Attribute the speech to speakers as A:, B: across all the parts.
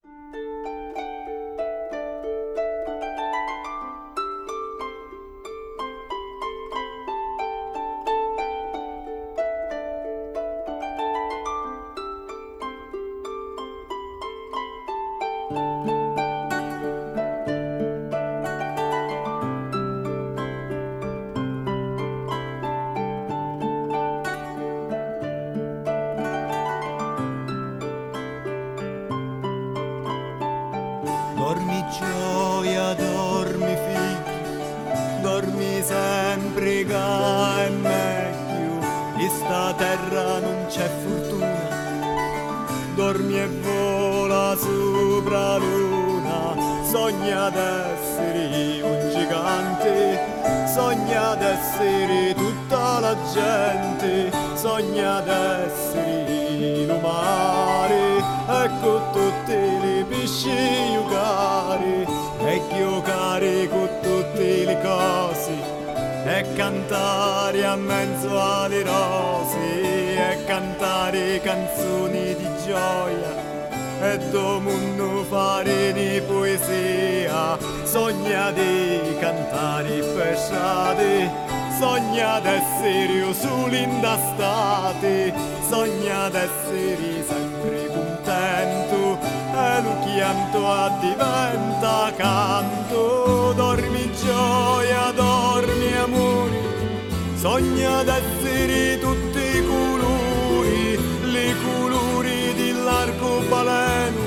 A: Dormi gioia, dormi figlio, dormi sempre che è meglio, in sta terra non c'è fortuna, dormi e vola sopra la luna, sogna d'essere un gigante, sogna d'essere tutta la gente, sogna d'essere in un mare, ecco tutti i pesci giocare, e giocare con tutte le cose, e cantare a mezzo alle rose, e cantare canzoni di gioia, e do mondo fare di poesia, sogna di cantare per strade, sogna d'essere io sull'indastate, sogna d'essere sempre contento, e lo chianto diventa canto, dormi gioia, dormi amore, sogna d'essere tutti i colori, le colori dell'arcobaleno,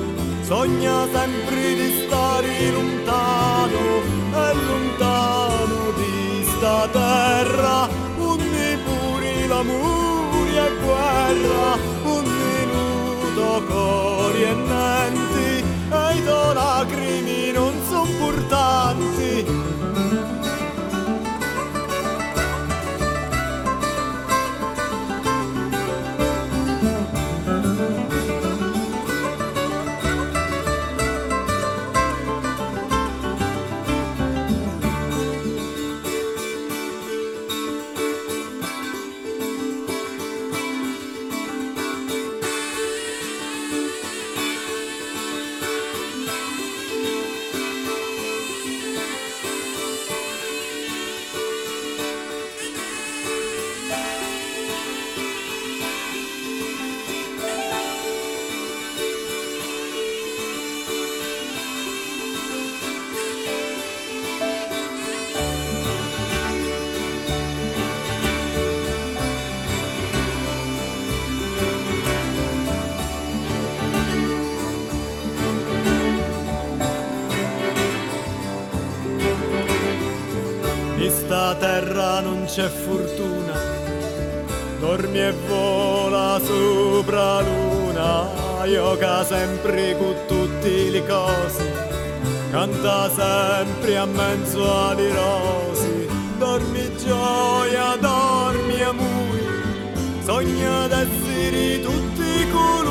A: sogna sempre di stare lontano, e lontano di sta terra, onde pure l'amore e guerra, un minuto cori e menti, e i tuoi lacrimi non son portanti. In sta terra non c'è fortuna, dormi e vola sopra luna, gioca sempre con tutte le cose, canta sempre a mezzo alle rose, dormi gioia, dormi amore, sogna d'essere tutti i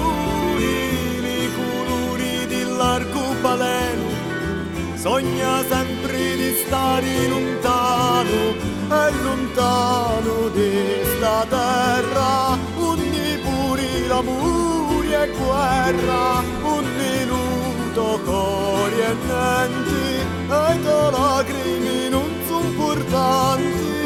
A: colori dell'arcobaleno, sogna sempre di stare lontano, e lontano di sta terra, ogni pure l'amore e guerra, un minuto cori e niente, e i tuoi lacrimi non son portanti.